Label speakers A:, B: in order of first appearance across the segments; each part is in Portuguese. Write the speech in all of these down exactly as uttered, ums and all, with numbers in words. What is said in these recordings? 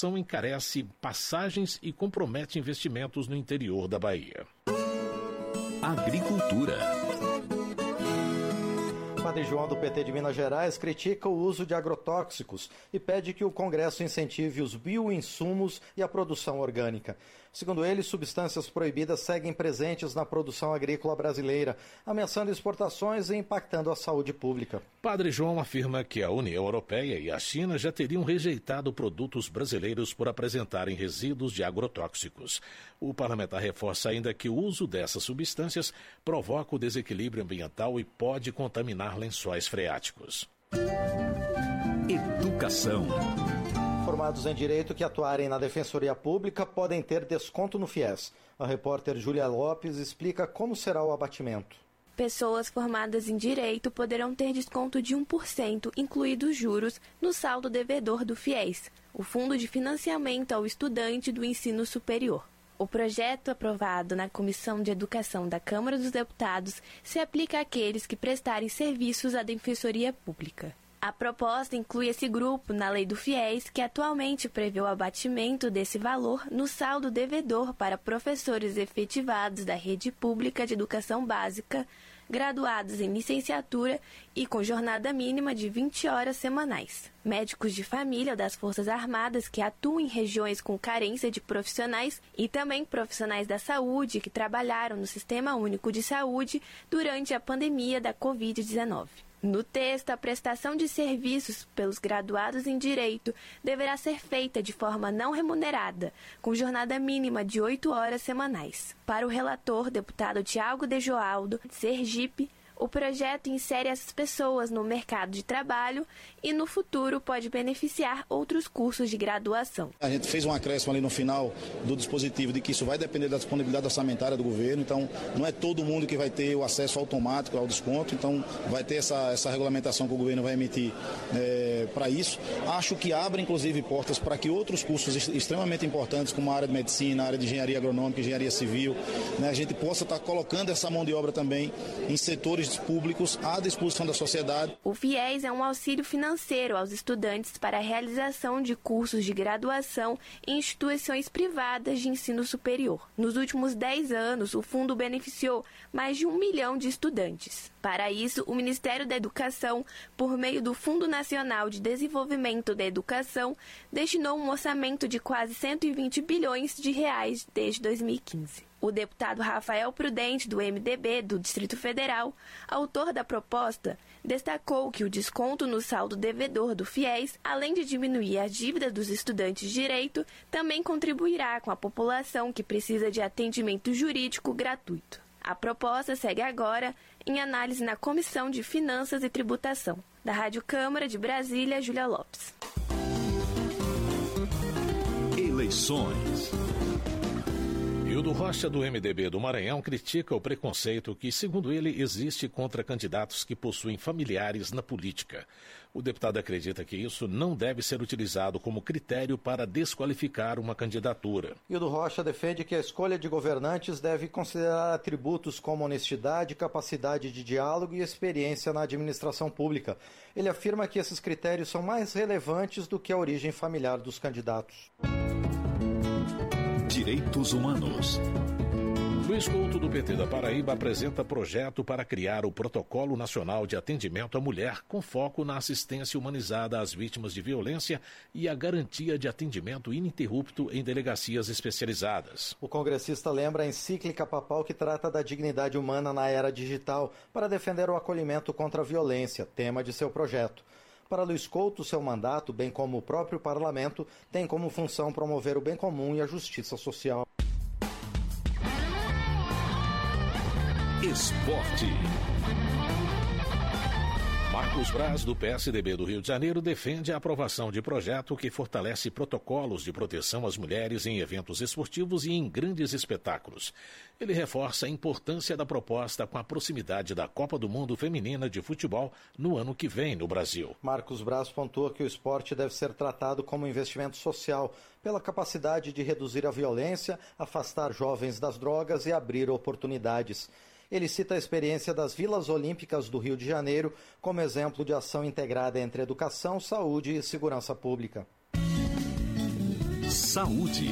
A: encarece passagens e compromete investimentos no interior da Bahia.
B: Agricultura.
C: Padre João, do P T de Minas Gerais, critica o uso de agrotóxicos e pede que o Congresso incentive os bioinsumos e a produção orgânica. Segundo ele, substâncias proibidas seguem presentes na produção agrícola brasileira, ameaçando exportações e impactando a saúde pública.
A: Padre João afirma que a União Europeia e a China já teriam rejeitado produtos brasileiros por apresentarem resíduos de agrotóxicos. O parlamentar reforça ainda que o uso dessas substâncias provoca o desequilíbrio ambiental e pode contaminar lençóis freáticos.
B: Educação.
C: Formados em Direito que atuarem na Defensoria Pública podem ter desconto no FIES. A repórter Júlia Lopes explica como será o abatimento.
D: Pessoas formadas em Direito poderão ter desconto de um por cento, incluídos juros, no saldo devedor do FIES, o Fundo de Financiamento ao Estudante do Ensino Superior. O projeto aprovado na Comissão de Educação da Câmara dos Deputados se aplica àqueles que prestarem serviços à Defensoria Pública. A proposta inclui esse grupo na Lei do FIES, que atualmente prevê o abatimento desse valor no saldo devedor para professores efetivados da rede pública de educação básica, graduados em licenciatura e com jornada mínima de vinte horas semanais. Médicos de família das Forças Armadas que atuam em regiões com carência de profissionais e também profissionais da saúde que trabalharam no Sistema Único de Saúde durante a pandemia da covid dezenove. No texto, a prestação de serviços pelos graduados em Direito deverá ser feita de forma não remunerada, com jornada mínima de oito horas semanais. Para o relator, deputado Tiago Dejoaldo, de Sergipe, o projeto insere essas pessoas no mercado de trabalho e, no futuro, pode beneficiar outros cursos de graduação.
E: A gente fez um acréscimo ali no final do dispositivo de que isso vai depender da disponibilidade orçamentária do governo, então não é todo mundo que vai ter o acesso automático ao desconto, então vai ter essa, essa regulamentação que o governo vai emitir é, para isso. Acho que abre, inclusive, portas para que outros cursos extremamente importantes, como a área de medicina, a área de engenharia agronômica, engenharia civil, né, a gente possa estar colocando essa mão de obra também em setores públicos à disposição da sociedade.
D: O FIES é um auxílio financeiro aos estudantes para a realização de cursos de graduação em instituições privadas de ensino superior. Nos últimos dez anos, o fundo beneficiou mais de um milhão de estudantes. Para isso, o Ministério da Educação, por meio do Fundo Nacional de Desenvolvimento da Educação, destinou um orçamento de quase cento e vinte bilhões de reais desde dois mil e quinze. O deputado Rafael Prudente, do M D B do Distrito Federal, autor da proposta, destacou que o desconto no saldo devedor do FIES, além de diminuir a dívida dos estudantes de Direito, também contribuirá com a população que precisa de atendimento jurídico gratuito. A proposta segue agora em análise na Comissão de Finanças e Tributação. Da Rádio Câmara de Brasília, Júlia Lopes.
B: Eleições.
A: Hildo Rocha, do M D B do Maranhão, critica o preconceito que, segundo ele, existe contra candidatos que possuem familiares na política. O deputado acredita que isso não deve ser utilizado como critério para desqualificar uma candidatura.
C: Hildo Rocha defende que a escolha de governantes deve considerar atributos como honestidade, capacidade de diálogo e experiência na administração pública. Ele afirma que esses critérios são mais relevantes do que a origem familiar dos candidatos.
B: Direitos Humanos.
A: Luiz Couto, do P T da Paraíba, apresenta projeto para criar o Protocolo Nacional de Atendimento à Mulher, com foco na assistência humanizada às vítimas de violência e a garantia de atendimento ininterrupto em delegacias especializadas.
C: O congressista lembra a encíclica papal que trata da dignidade humana na era digital para defender o acolhimento contra a violência, tema de seu projeto. Para Luiz Couto, seu mandato, bem como o próprio parlamento, tem como função promover o bem comum e a justiça social.
B: Esporte.
A: Marcos Braz, do P S D B do Rio de Janeiro, defende a aprovação de projeto que fortalece protocolos de proteção às mulheres em eventos esportivos e em grandes espetáculos. Ele reforça a importância da proposta com a proximidade da Copa do Mundo Feminina de Futebol no ano que vem no Brasil.
C: Marcos Braz pontua que o esporte deve ser tratado como investimento social, pela capacidade de reduzir a violência, afastar jovens das drogas e abrir oportunidades. Ele cita a experiência das Vilas Olímpicas do Rio de Janeiro como exemplo de ação integrada entre educação, saúde e segurança pública.
B: Saúde.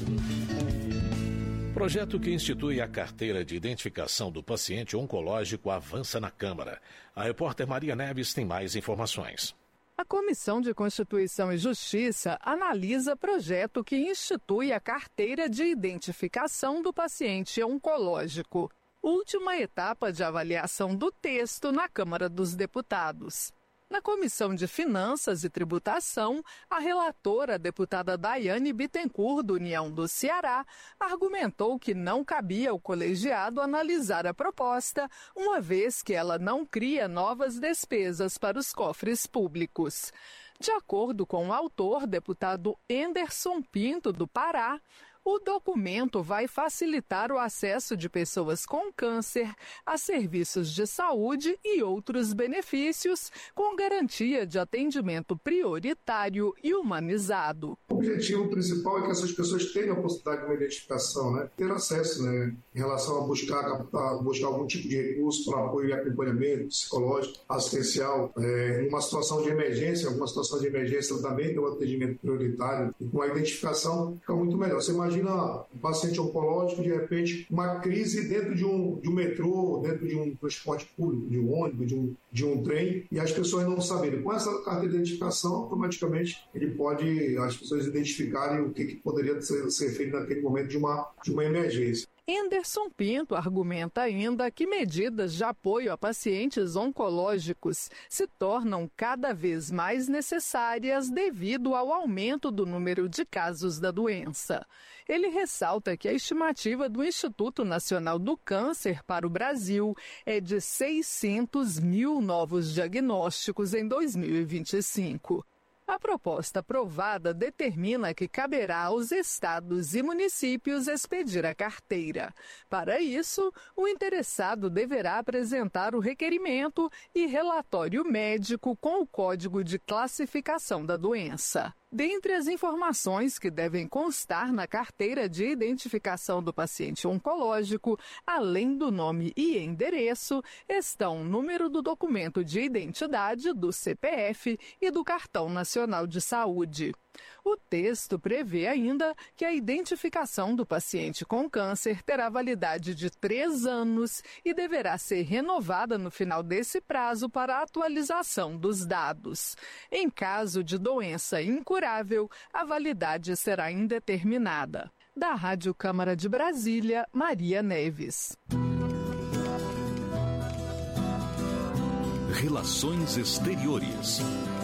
A: Projeto que institui a carteira de identificação do paciente oncológico avança na Câmara. A repórter Maria Neves tem mais informações.
F: A Comissão de Constituição e Justiça analisa projeto que institui a carteira de identificação do paciente oncológico. Última etapa de avaliação do texto na Câmara dos Deputados. Na Comissão de Finanças e Tributação, a relatora, a deputada Daiane Bittencourt, do União do Ceará, argumentou que não cabia ao colegiado analisar a proposta, uma vez que ela não cria novas despesas para os cofres públicos. De acordo com o autor, deputado Enderson Pinto, do Pará, o documento vai facilitar o acesso de pessoas com câncer a serviços de saúde e outros benefícios, com garantia de atendimento prioritário e humanizado.
G: O objetivo principal é que essas pessoas tenham a possibilidade de uma identificação, né? Ter acesso, né? Em relação a buscar, a buscar algum tipo de recurso para apoio e acompanhamento psicológico, assistencial, é, em uma situação de emergência, alguma situação de emergência também tem um atendimento prioritário e com a identificação fica muito melhor. Você imagina um paciente oncológico, de repente, uma crise dentro de um, de um metrô, dentro de um transporte público, de um ônibus, de um, de um trem, e as pessoas não saberem. Com essa carta de identificação, automaticamente, ele pode, as pessoas identificarem o que, que poderia ser, ser feito naquele momento de uma, de uma emergência.
F: Enderson Pinto argumenta ainda que medidas de apoio a pacientes oncológicos se tornam cada vez mais necessárias devido ao aumento do número de casos da doença. Ele ressalta que a estimativa do Instituto Nacional do Câncer para o Brasil é de seiscentos mil novos diagnósticos em dois mil e vinte e cinco. A proposta aprovada determina que caberá aos estados e municípios expedir a carteira. Para isso, o interessado deverá apresentar o requerimento e relatório médico com o código de classificação da doença. Dentre as informações que devem constar na carteira de identificação do paciente oncológico, além do nome e endereço, estão o número do documento de identidade, do C P F e do Cartão Nacional de Saúde. O texto prevê ainda que a identificação do paciente com câncer terá validade de três anos e deverá ser renovada no final desse prazo para a atualização dos dados. Em caso de doença incurável, a validade será indeterminada. Da Rádio Câmara de Brasília, Maria Neves.
B: Relações Exteriores.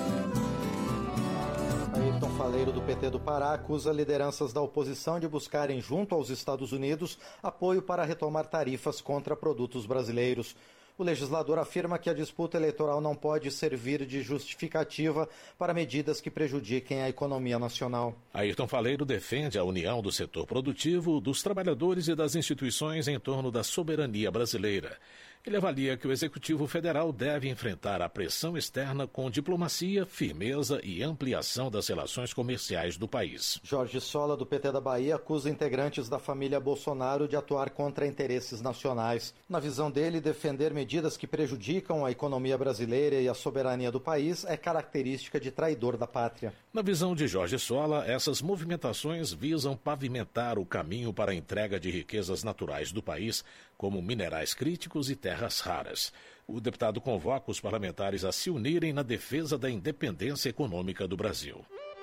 C: Ayrton Faleiro, do P T do Pará, acusa lideranças da oposição de buscarem, junto aos Estados Unidos, apoio para retomar tarifas contra produtos brasileiros. O legislador afirma que a disputa eleitoral não pode servir de justificativa para medidas que prejudiquem a economia nacional.
A: Ayrton Faleiro defende a união do setor produtivo, dos trabalhadores e das instituições em torno da soberania brasileira. Ele avalia que o Executivo Federal deve enfrentar a pressão externa com diplomacia, firmeza e ampliação das relações comerciais do país.
C: Jorge Sola, do P T da Bahia, acusa integrantes da família Bolsonaro de atuar contra interesses nacionais. Na visão dele, defender medidas que prejudicam a economia brasileira e a soberania do país é característica de traidor da pátria.
A: Na visão de Jorge Sola, essas movimentações visam pavimentar o caminho para a entrega de riquezas naturais do país, como minerais críticos e terras raras. O deputado convoca os parlamentares a se unirem na defesa da independência econômica do Brasil.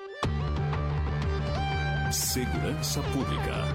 B: Segurança Pública.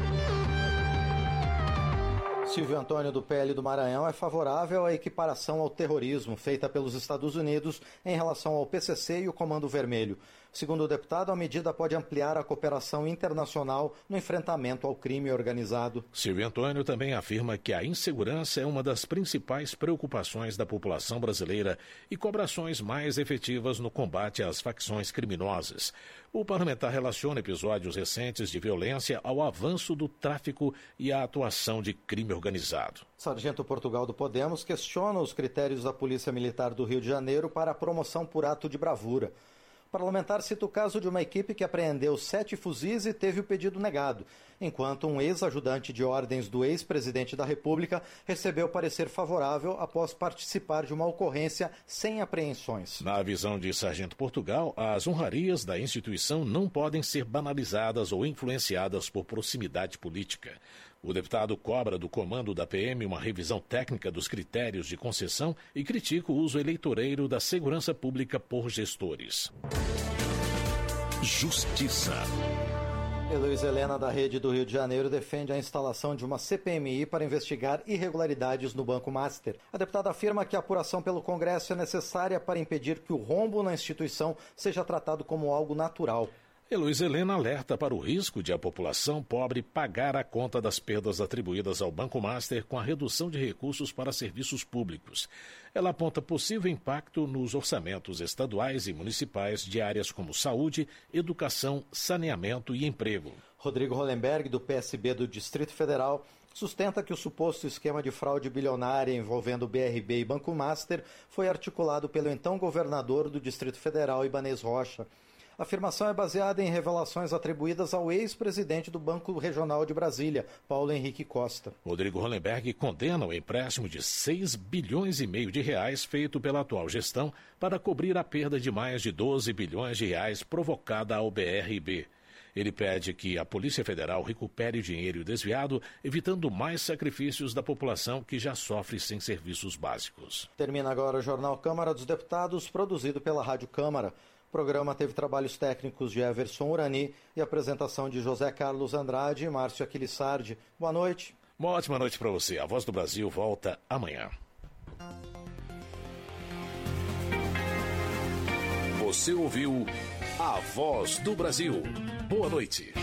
C: Silvio Antônio, do P L do Maranhão, é favorável à equiparação ao terrorismo feita pelos Estados Unidos em relação ao P C C e o Comando Vermelho. Segundo o deputado, a medida pode ampliar a cooperação internacional no enfrentamento ao crime organizado.
A: Silvio Antônio também afirma que a insegurança é uma das principais preocupações da população brasileira e cobra ações mais efetivas no combate às facções criminosas. O parlamentar relaciona episódios recentes de violência ao avanço do tráfico e à atuação de crime organizado.
C: Sargento Portugal, do Podemos, questiona os critérios da Polícia Militar do Rio de Janeiro para a promoção por ato de bravura. O parlamentar cita o caso de uma equipe que apreendeu sete fuzis e teve o pedido negado, enquanto um ex-ajudante de ordens do ex-presidente da República recebeu parecer favorável após participar de uma ocorrência sem apreensões.
A: Na visão de Sargento Portugal, as honrarias da instituição não podem ser banalizadas ou influenciadas por proximidade política. O deputado cobra do comando da P M uma revisão técnica dos critérios de concessão e critica o uso eleitoreiro da segurança pública por gestores.
B: Justiça.
C: Heloísa Helena, da Rede do Rio de Janeiro, defende a instalação de uma C P M I para investigar irregularidades no Banco Master. A deputada afirma que a apuração pelo Congresso é necessária para impedir que o rombo na instituição seja tratado como algo natural.
A: Heloísa Helena alerta para o risco de a população pobre pagar a conta das perdas atribuídas ao Banco Master com a redução de recursos para serviços públicos. Ela aponta possível impacto nos orçamentos estaduais e municipais de áreas como saúde, educação, saneamento e emprego.
C: Rodrigo Hollenberg, do P S B do Distrito Federal, sustenta que o suposto esquema de fraude bilionária envolvendo B R B e Banco Master foi articulado pelo então governador do Distrito Federal, Ibanez Rocha. A afirmação é baseada em revelações atribuídas ao ex-presidente do Banco Regional de Brasília, Paulo Henrique Costa.
A: Rodrigo Hollenberg condena o empréstimo de seis bilhões e meio de reais feito pela atual gestão para cobrir a perda de mais de doze bilhões de reais provocada ao B R B. Ele pede que a Polícia Federal recupere o dinheiro desviado, evitando mais sacrifícios da população que já sofre sem serviços básicos.
C: Termina agora o Jornal Câmara dos Deputados, produzido pela Rádio Câmara. O programa teve trabalhos técnicos de Everson Urani e apresentação de José Carlos Andrade e Márcio Aquilissardi. Boa noite.
A: Uma ótima noite para você. A Voz do Brasil volta amanhã.
B: Você ouviu A Voz do Brasil. Boa noite.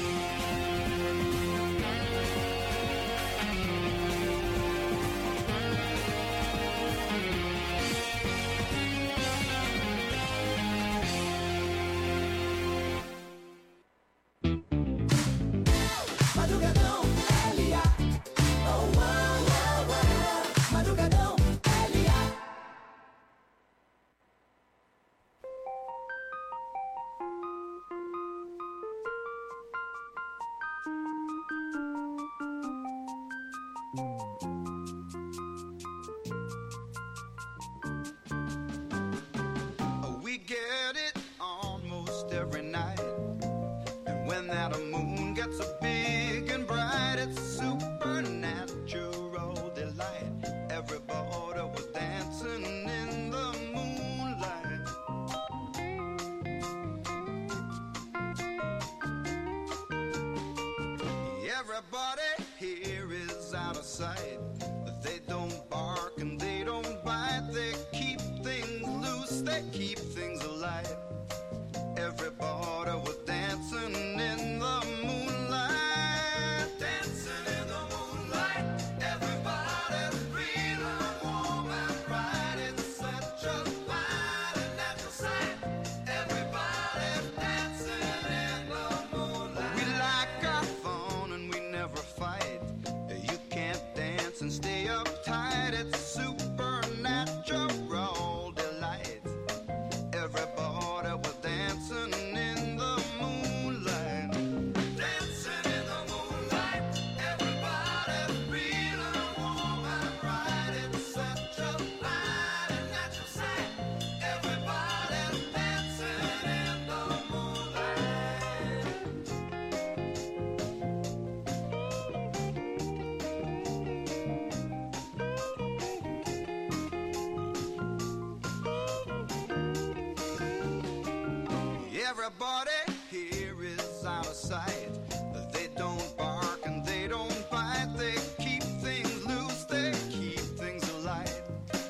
H: Everybody here is out of sight. They don't bark and they don't bite. They keep things loose, they keep things alive.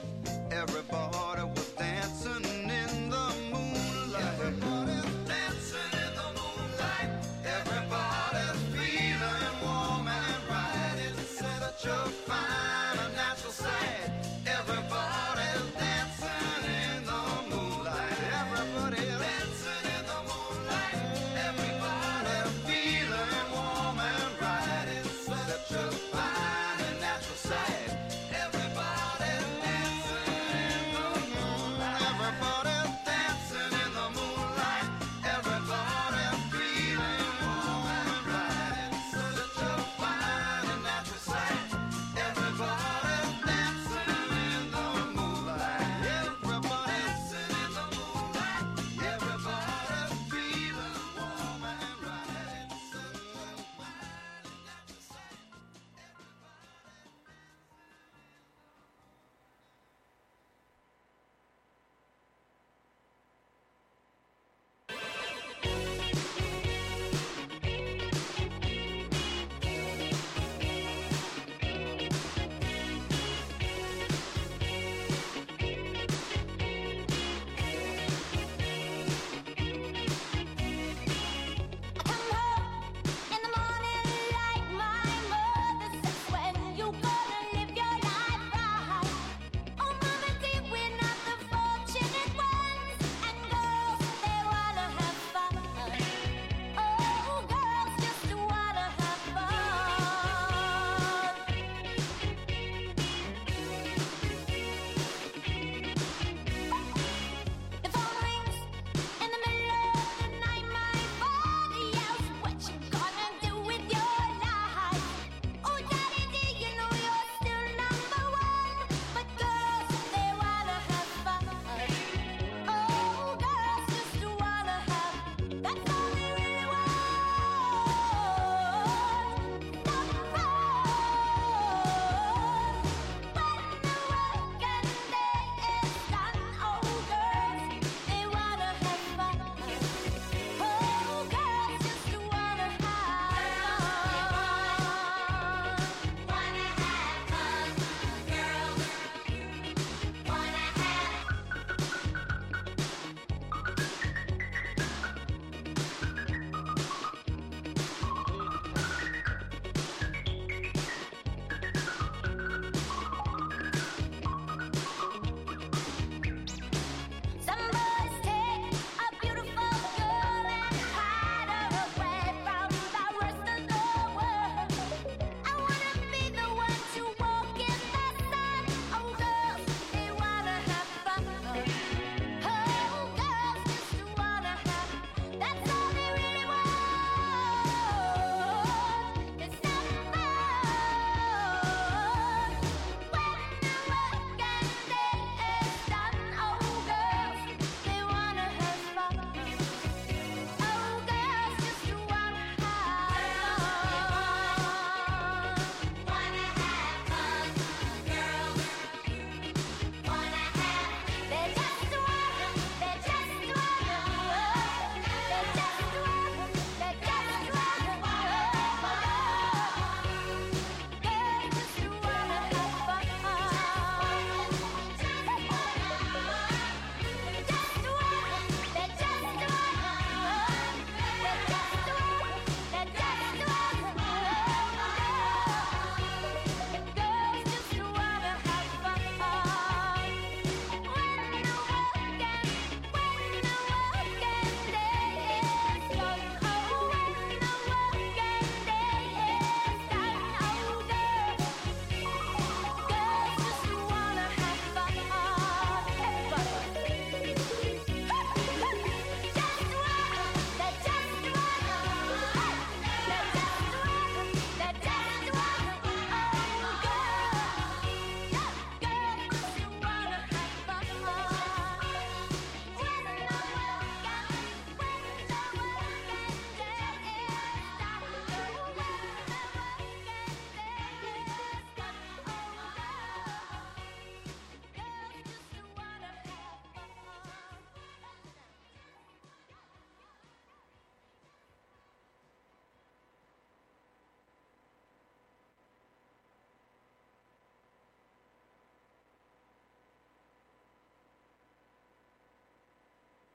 H: Everybody was dancing in the moonlight. Everybody's dancing in the moonlight. Everybody's feeling warm and right. It's such a fine and natural sight. Everybody's dancing in the moonlight. Everybody's dancing in the moonlight.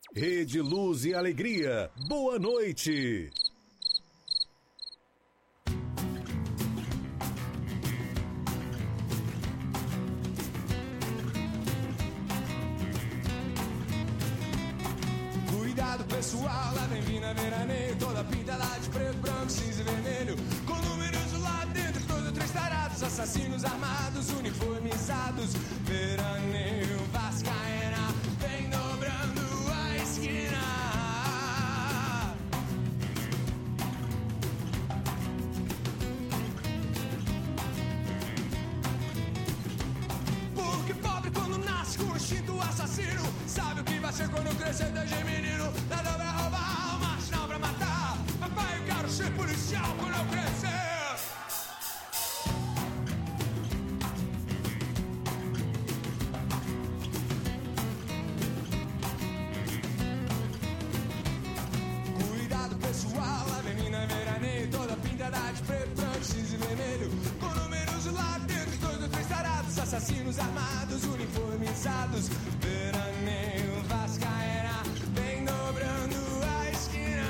B: Rede Luz e Alegria, boa noite.
I: Cuidado pessoal, lá vem Vina Veraneio, toda pintada de preto, branco, cinza e vermelho, com números lá dentro, todos três tarados, assassinos armados, uniformizados. Veraneio vascaína, vem dobrando a esquina. Porque pobre quando nasce com o instinto assassino, sabe o que vai ser quando crescer desde menino. Nada vai roubar, o marginal pra matar. Papai, eu quero ser policial quando eu crescer. Cuidado pessoal, a menina veraneio, toda pintada de preto, branco, cinza e vermelho, com números lá dentro, dois ou três tarados, assassinos armados, uniformizados. Veraneio vascaína, vem dobrando a esquina.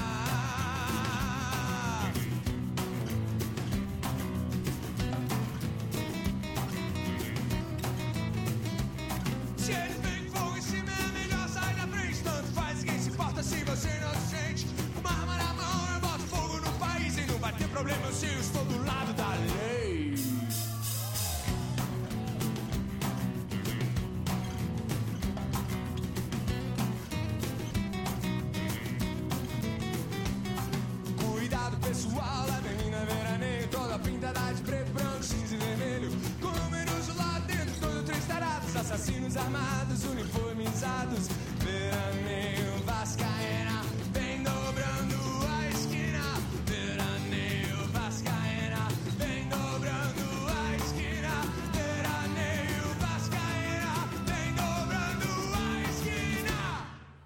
I: Se eles vêm fogo em cima, é melhor sair da frente. Tanto faz, ninguém se importa se você não se sente. Com uma arma na mão, eu boto fogo no país e não vai ter problema, eu sei, eu estou do lado da lei. Cuidado pessoal, a menina veraneio, toda pintada de preto, branco, cinza e vermelho, com números lá dentro, dois ou três tarados, assassinos armados, uniformizados. Veraneio vascaína, vem dobrando a esquina. Veraneio vascaína, vem dobrando a esquina. Veraneio vascaína, vem dobrando a esquina.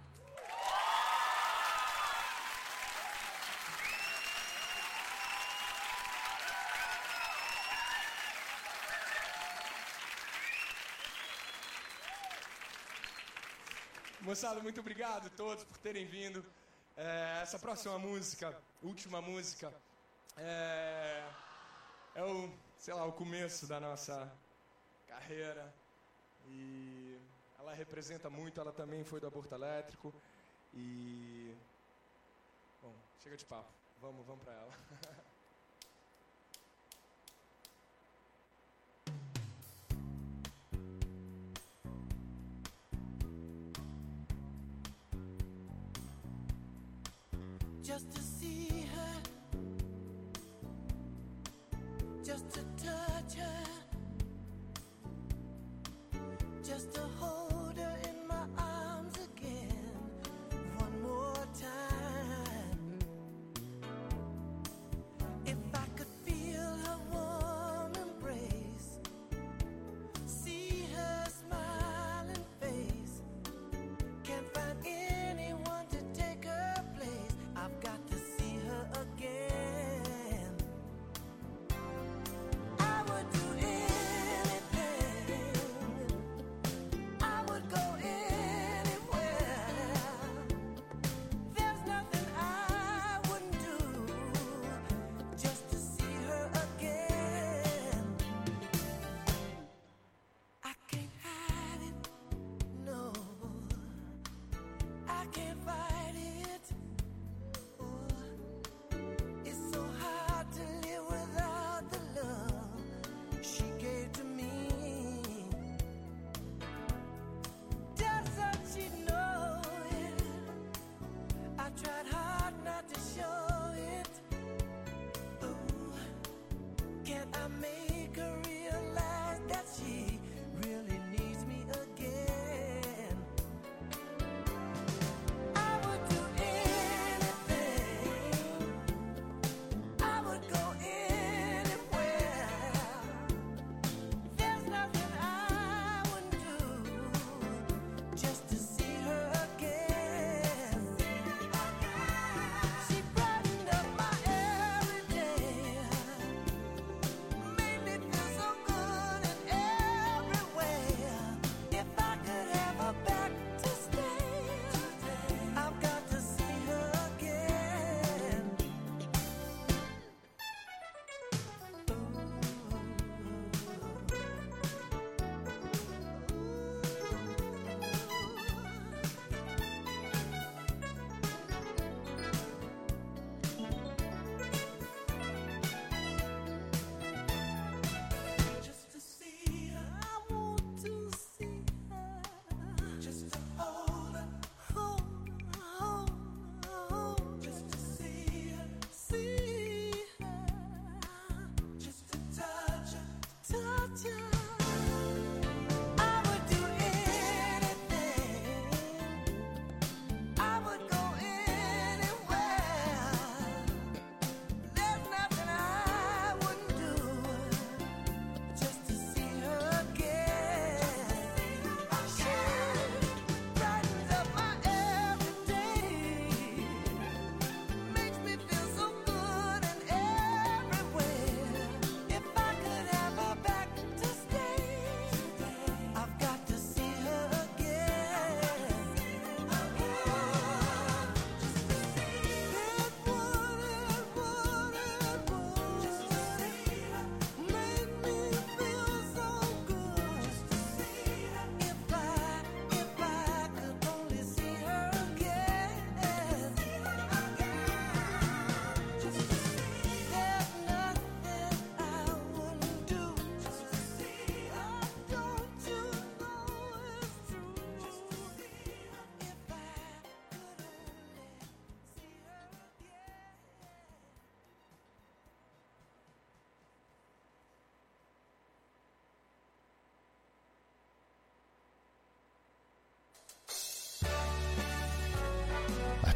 I: Moçada, muito obrigado a todos por terem vindo. É, essa próxima música, última música, é, é o, sei lá, o começo da nossa carreira. E ela representa muito, ela também foi do aborto elétrico. E... Bom, chega de papo, vamos, vamos pra ela.
J: Just to see her, just to touch her, just to hold her in my arms again, one more time. If I could feel her warm embrace, see her smiling face, can't find anyone to take her place. I've got to see her again.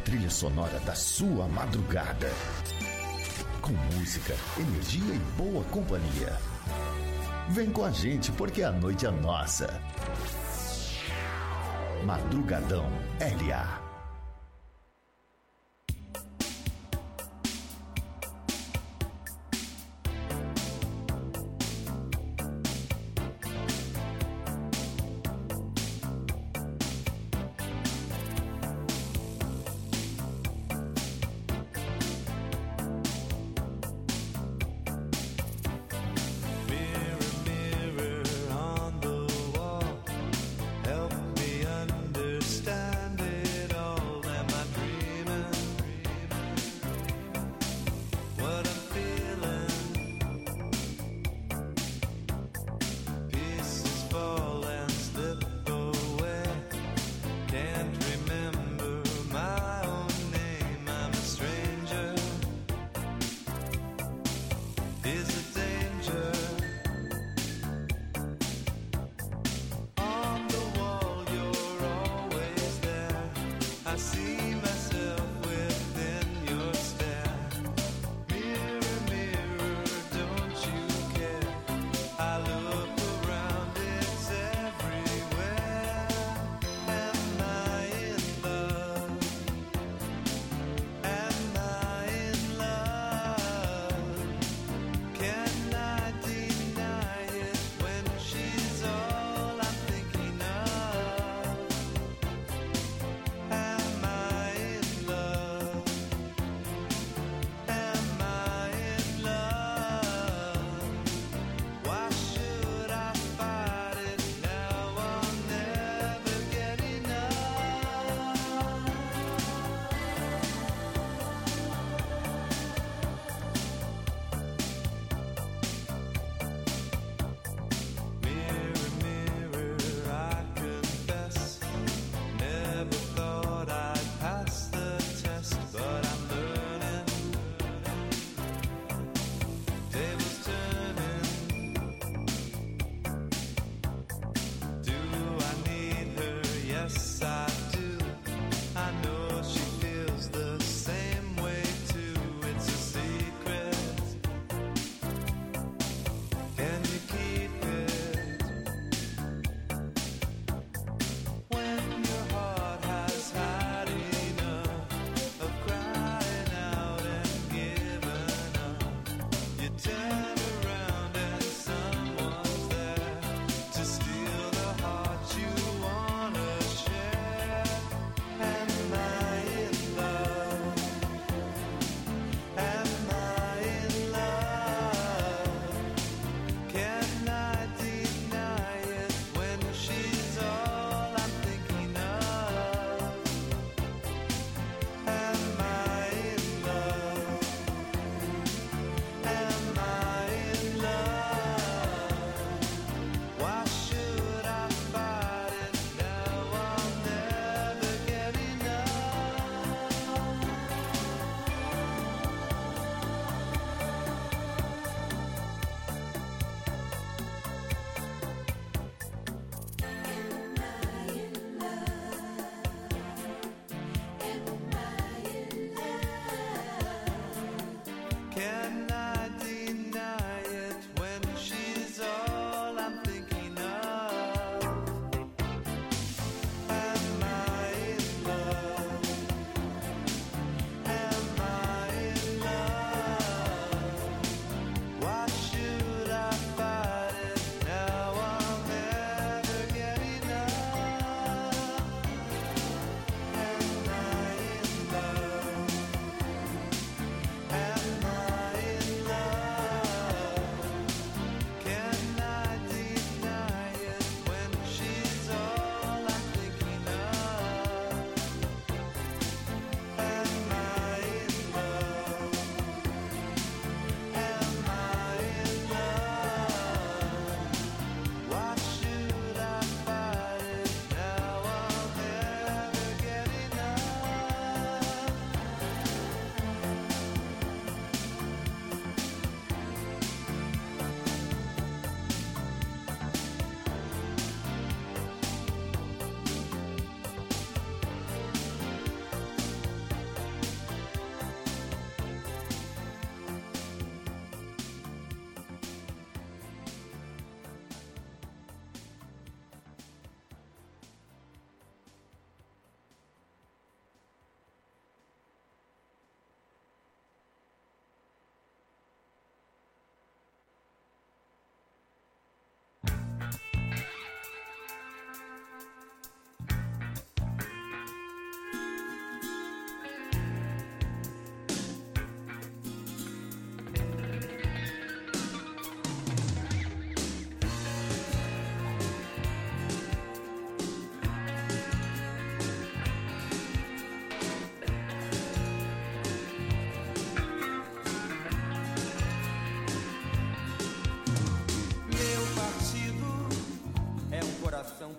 K: trilha sonora da sua madrugada. Com música, energia e boa companhia. Vem com a gente porque a noite é nossa. Madrugadão L A.
L: Help me understand it all.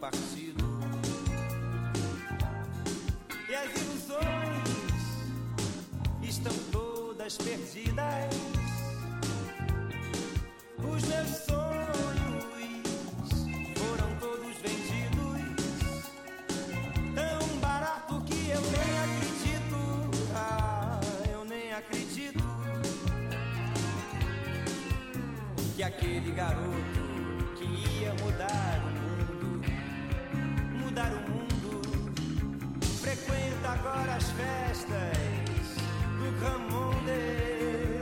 L: partido. E as ilusões estão todas perdidas. Os meus sonhos foram todos vendidos, tão barato que eu nem acredito. Ah, eu nem acredito que aquele garoto que ia mudar o mundo, mudar o mundo, frequenta agora as festas do Ramonde.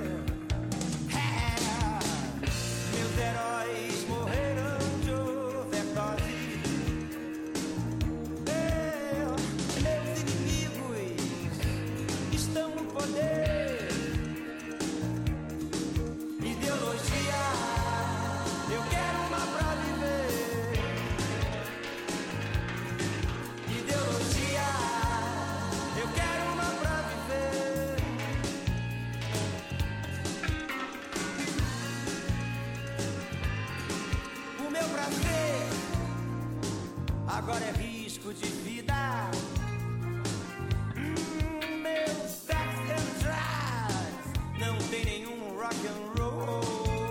L: Meus heróis morreram de overdose. Eu, meus inimigos estão no poder. Ideologia, eu quero uma pra viver. Ideologia, eu quero uma pra viver. O meu prazer agora é risco de vida. Hum, meu sex and drugs não tem nenhum rock and roll.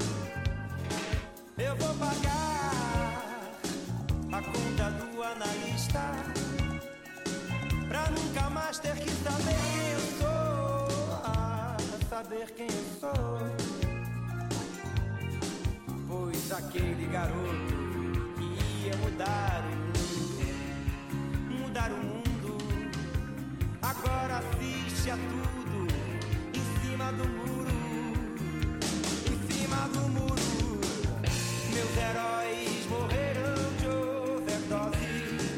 L: Eu vou pagar a conta do analista pra nunca mais ter que saber quem eu sou. Ah, saber quem eu sou. Pois aquele garoto que ia mudar o mundo, mudar o mundo, agora assiste a tudo em cima do muro, em cima do muro. Meus heróis morreram de overdose.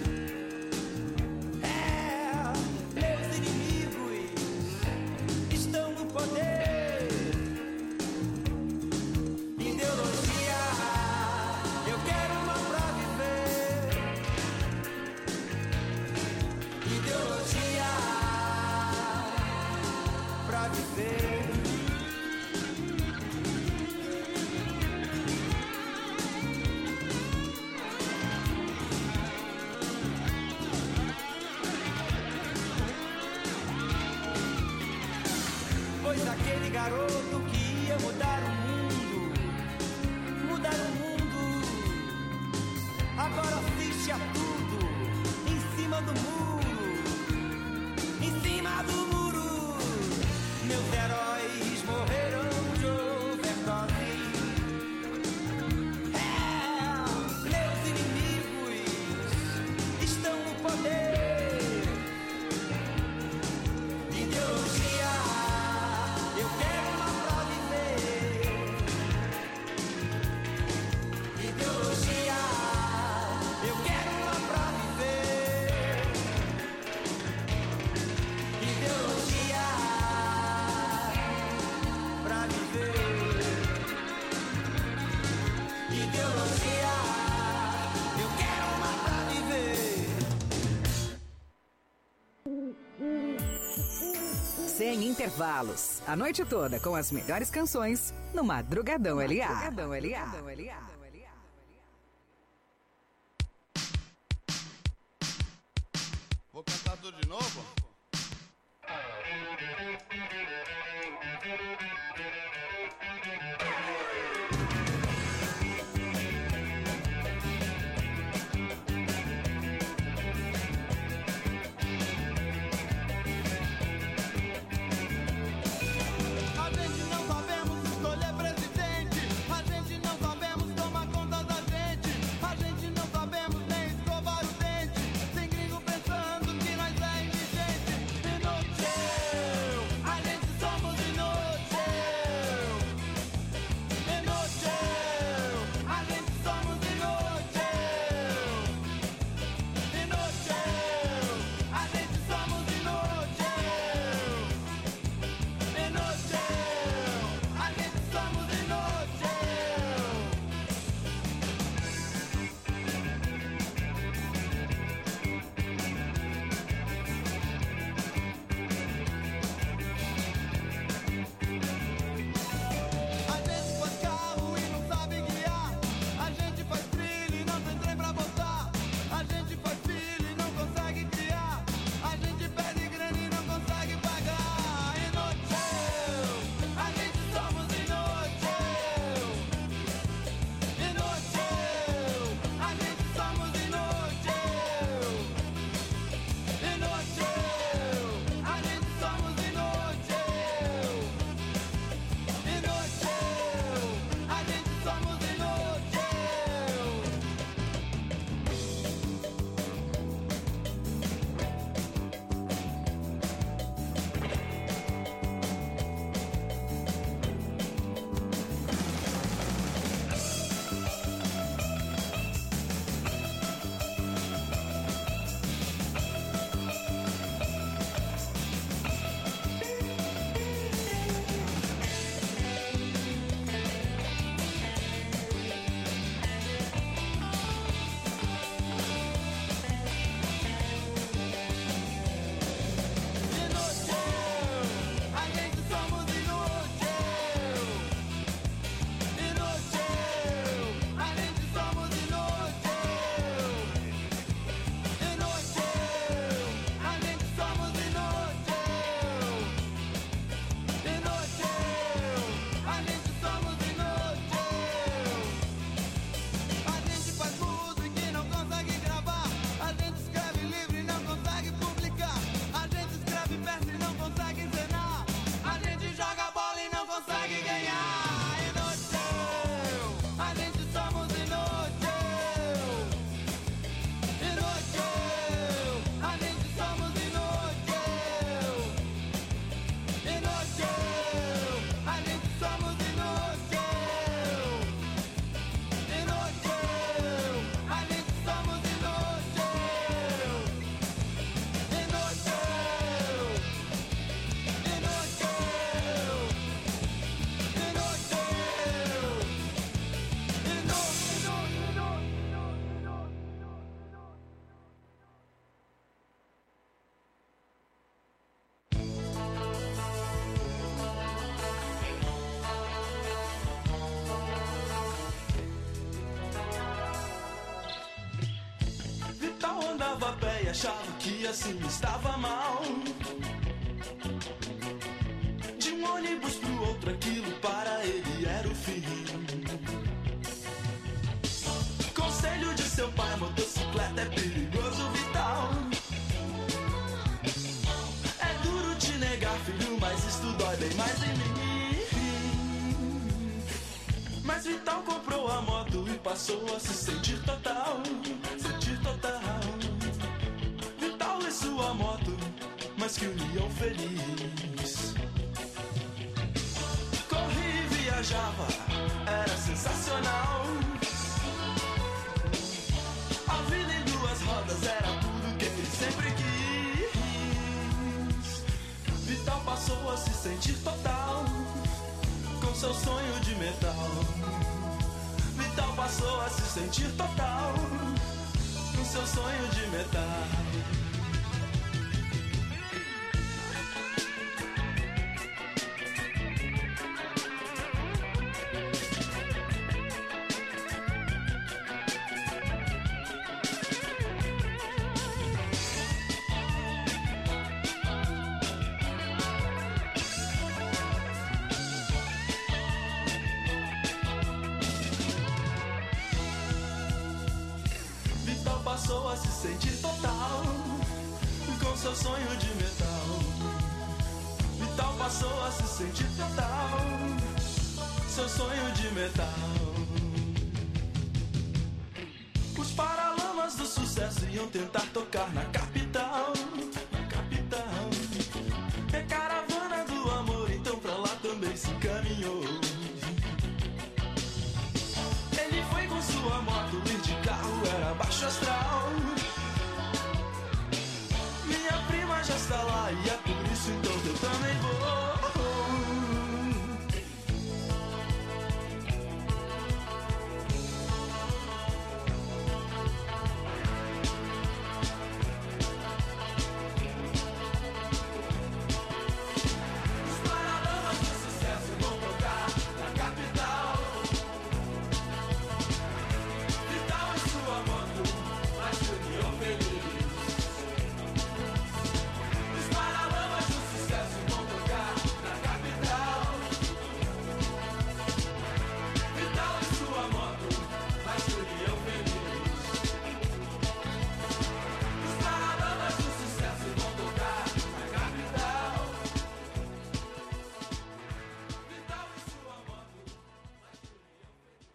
L: É, meus inimigos estão no poder. Ideologia, eu quero uma pra viver. Ideologia pra viver. Pois aquele garoto que ia mudar o mundo, mudar o mundo, agora assiste a tudo em cima do muro, em cima do muro. Meus heróis morreram de overdose. É, meus inimigos estão no poder. Ideologia, eu quero uma pra viver. Ideologia, eu quero uma pra viver. Ideologia pra viver. Ideologia, eu quero uma pra viver.
M: Sem intervalos, a noite toda com as melhores canções no Madrugadão L A. Madrugadão L A.
N: Vou cantar tudo de novo?
I: A gente não sabemos escolher presidente. A gente não sabemos tomar conta da gente. A gente não sabemos nem escovar o dente. Tem gringo pensando que nós é indigente. Pinochet, a gente só
N: andava a pé e achava que assim estava mal. De um ônibus pro outro, aquilo para ele era o fim. Conselho de seu pai, motocicleta é perigoso, vital. É duro te negar, filho, mas isso dói bem mais em mim. Mas Vital comprou a moto e passou a se sentir total, sentir total. Vital e sua moto, mas que união feliz. Corria e viajava, era sensacional. A vida em duas rodas era tudo que ele sempre quis. Vital passou a se sentir total, com seu sonho de metal. Vital passou a se sentir total, com seu sonho de metal. Passou a se sentir total, com seu sonho de metal. Vital passou a se sentir total, seu sonho de metal. Os paralamas do sucesso iam tentar tocar na capital, na capital. E a caravana do amor então pra lá também se encaminhou. Ele foi com sua moto, ir de carro era baixo astral. Minha prima já está lá e é por isso então que eu também vou. Os paralamas do sucesso vão tocar na capital. Vital e sua moto, mas que união feliz. Os paralamas do sucesso vão tocar na capital. Vital e sua moto, mas que união feliz. Os paralamas do sucesso vão tocar na capital. Vital e sua moto, mas que união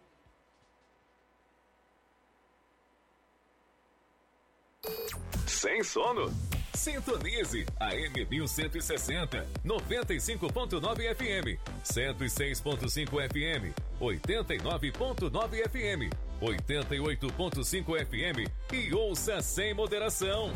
N: feliz.
B: Sem sono? Sintonize a M mil cento e sessenta, noventa e cinco ponto nove F M, cento e seis ponto cinco F M, oitenta e nove ponto nove F M, oitenta e oito ponto cinco F M e ouça sem moderação.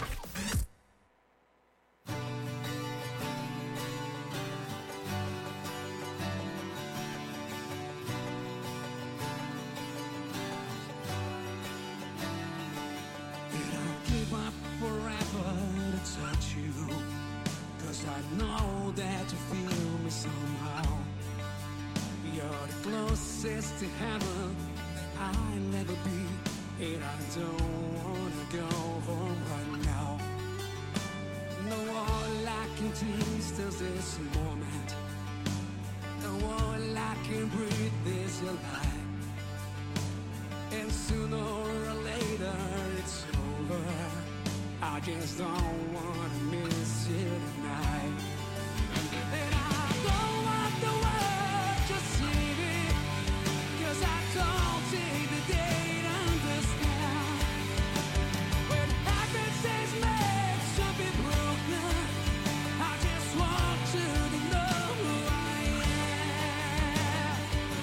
I: Did I give up forever to touch you? Cause I know that you feel me somehow. You're the closest to heaven I'll ever be. And I don't wanna go home right now. No, all I can taste is this moment. No, all I can breathe is your light. And sooner or later it's over. I just don't wanna miss you tonight. And I don't want the world to see me, cause I don't think that they'd understand. When heaven says man should be broken, I just want you to know who I am.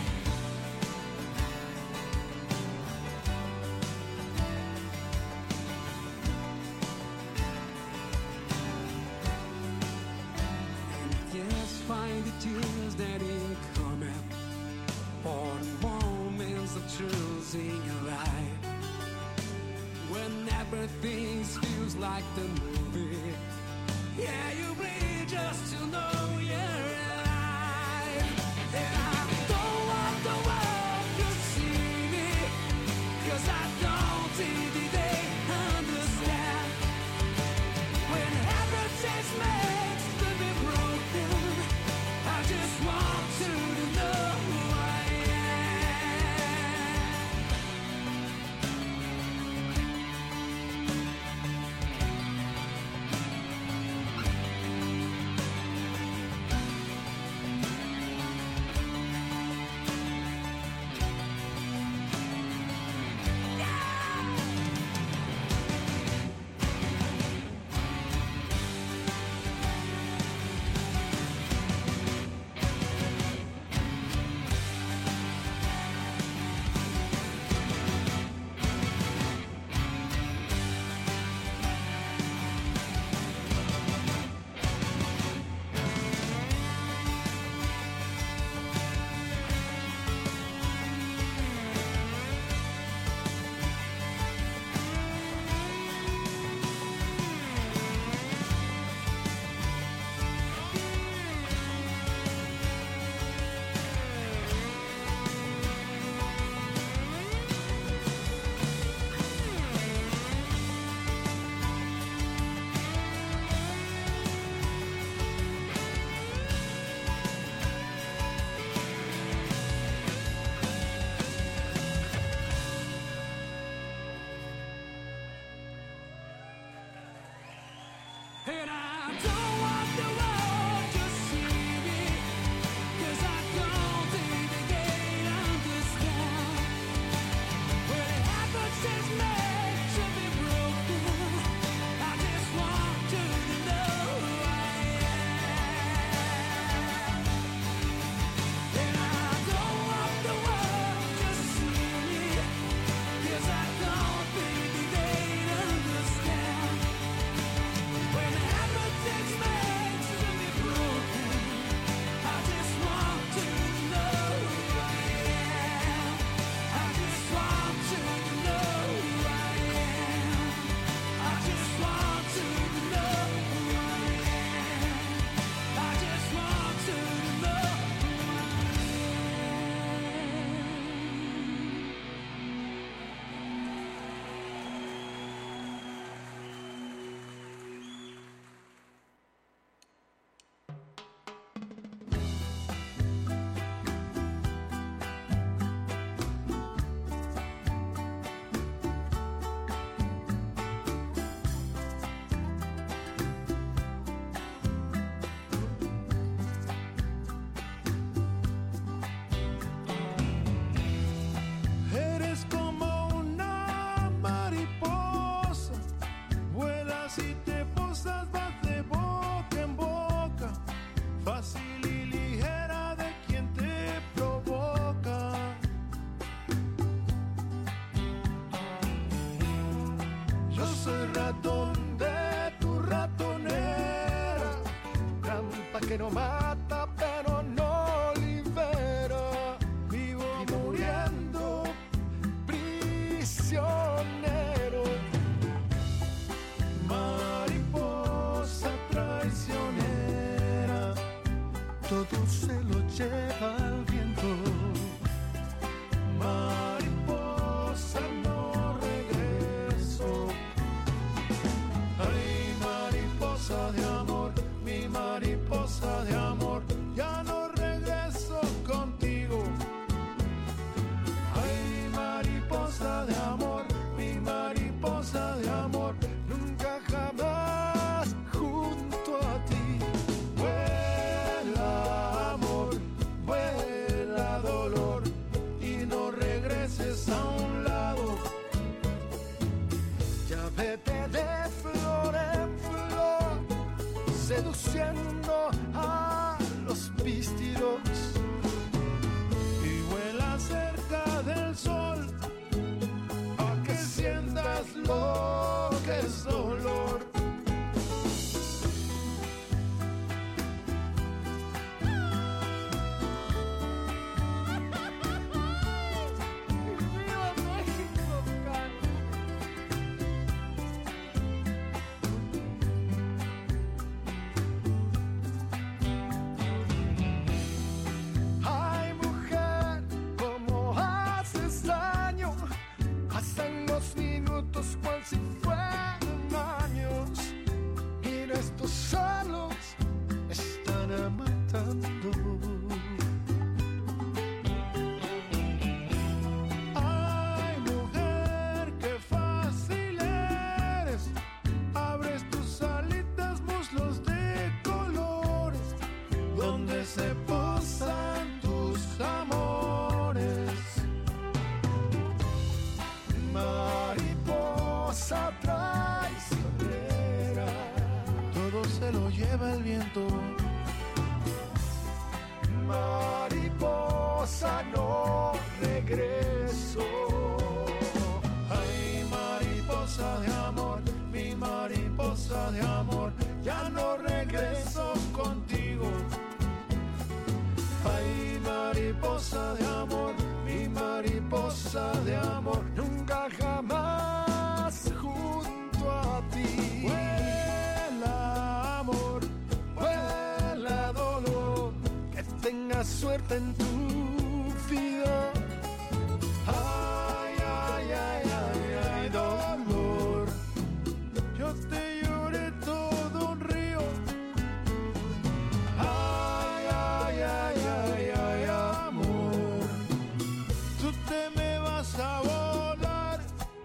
I: Yes, find the tears that ain't coming, for the moments of truth in your eye. When everything feels like the movie, yeah, you bleed just to know you're alive. And I don't want the world to see me, cause I don't think that they understand. no mata, pero no libera. Vivo muriendo, prisionero. Mariposa traicionera, todo se lo lleva el viento. Mariposa, no regreso. Ay, mariposa de amor, mi mariposa de amor, ya no regreso contigo. Ay, mariposa de amor, mi mariposa de amor, nunca jamás junto a ti. Vuela amor, vuela dolor, y no regreses a un lado. Ya vete de flor en flor, seduciendo a los pístiros, y vuela cerca del sol, pa' que sientas lo que es dolor. Ay, mujer, cómo haces daño, pasan los minutos cual si fueran años, y nuestros celos están matando. Ay, mujer, qué fácil eres, abres tus alitas, muslos de colores, donde se posan tus amores. Mariposa traicionera, todo se lo lleva el viento. Mariposa, no regreso. Ay, mariposa de amor, mi mariposa de amor, ya no regreso contigo. Ay, mariposa de amor, mi mariposa de amor, nunca jamás junto a ti. Vuela amor, vuela dolor, que tengas suerte en tu vida. Ay, ay, ay, ay, ay, dolor, yo te lloré todo un río. Ay, ay, ay, ay, ay, amor, tú te me vas a volar.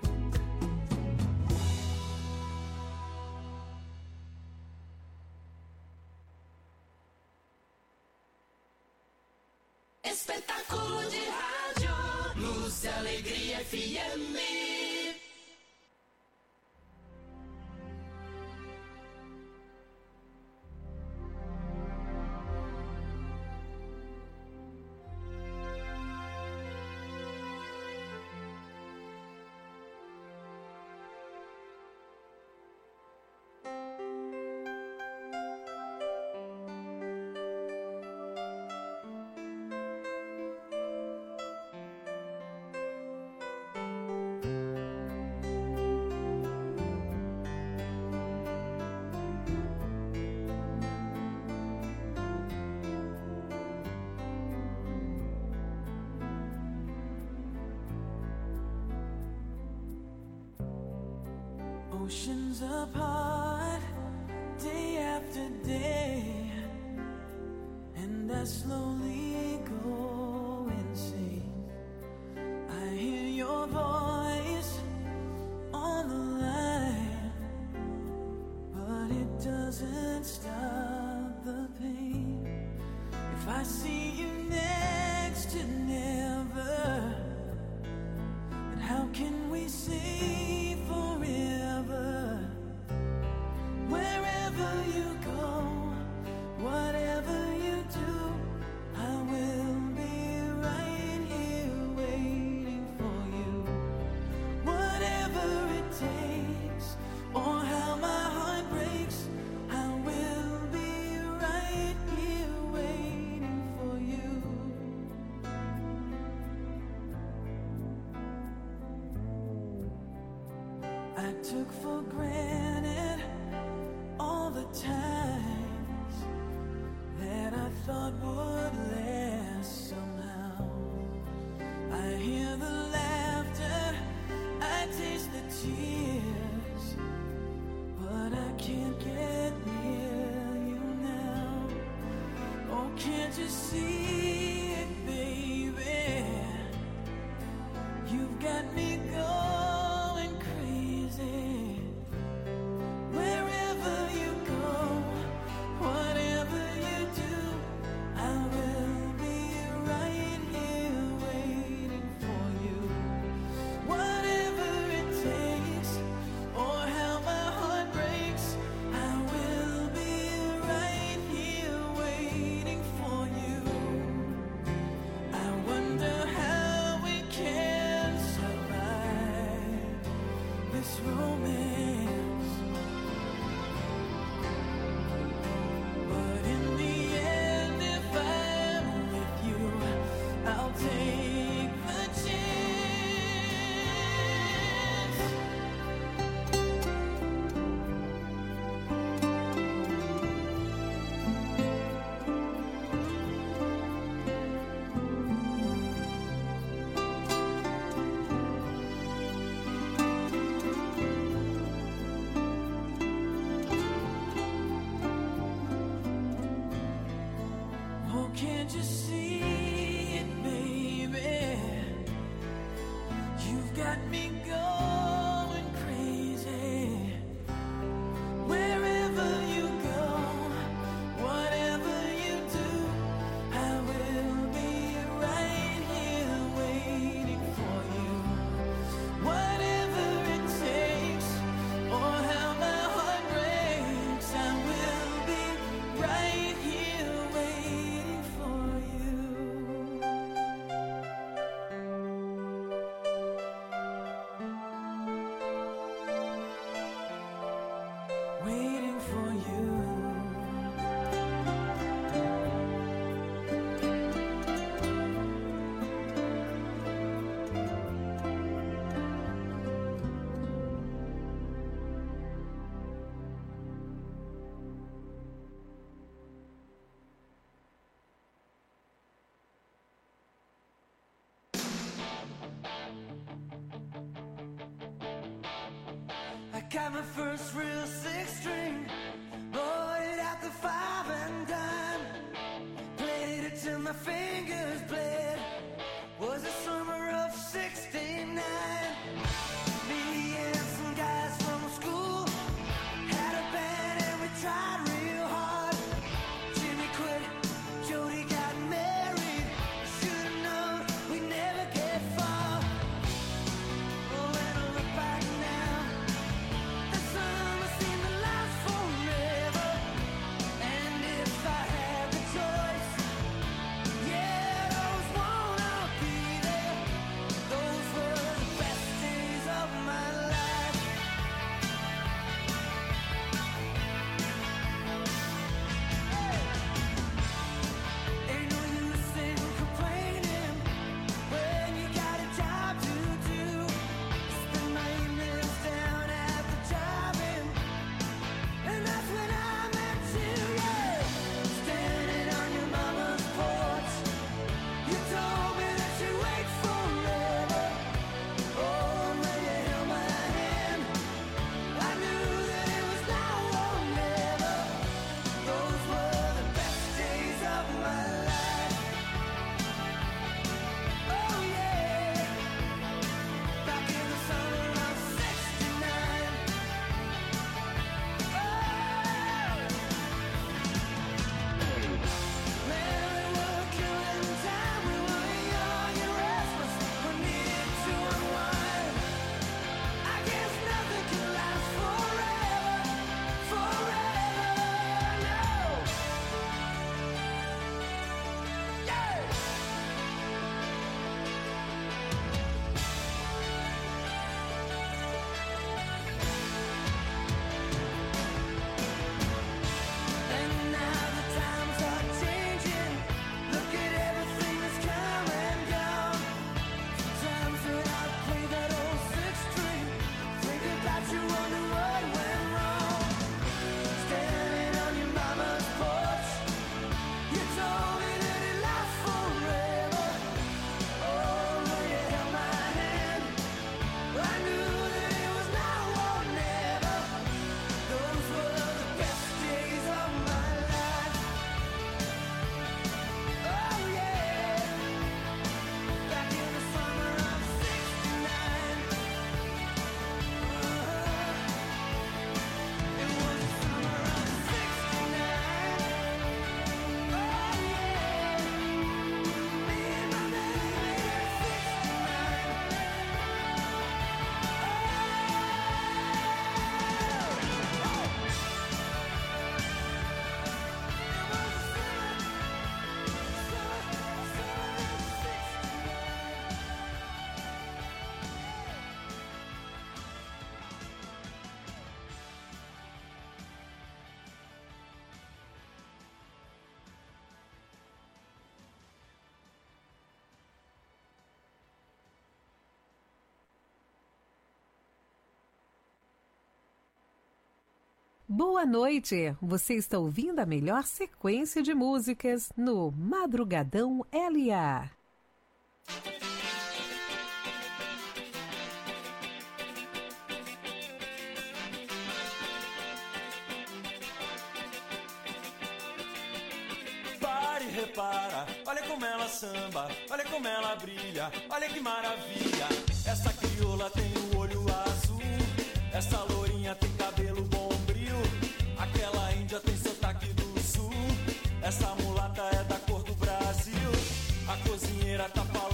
L: Espetáculo de rádio, Luz e Alegria F M.
O: Oceans apart, day after day, and I slowly go insane. I hear your voice on the line, but it doesn't stop the pain. If I see you next to never, then how can we say forever? Wherever you go, whatever you do, I took for granted all the times that I thought would last somehow. I hear the laughter, I taste the tears, but I can't get near you now. Oh, can't you see it, baby? You've got me going crazy. Wherever you go, whatever you do, I will be right here waiting for you. Whatever it takes, or how my heart breaks, I will be right here waiting for you. I wonder how we can survive this romance, but in the end, if I'm with you, I'll take the chance. Oh, can't you see it, baby? You've got me going crazy. Wherever you go, whatever you do, I will be right here waiting for you. Whatever it takes, or how my heart breaks, I will be right here waiting for you. Waiting for you. I got my first real six string, bought it at the five and dime, played it till my fingers bled. Was the summer of sixty-nine. Me and some guys from school had a band and we tried real hard. Jimmy quit, Jody got married. Should've known we'd never get far. Oh, when I look back now, the summer seemed to last
P: Boa noite! Você está ouvindo a melhor sequência de músicas no Madrugadão L A.
N: Pare e repara, olha como ela samba, olha como ela brilha, olha que maravilha. Essa crioula tem o olho azul, essa lourinha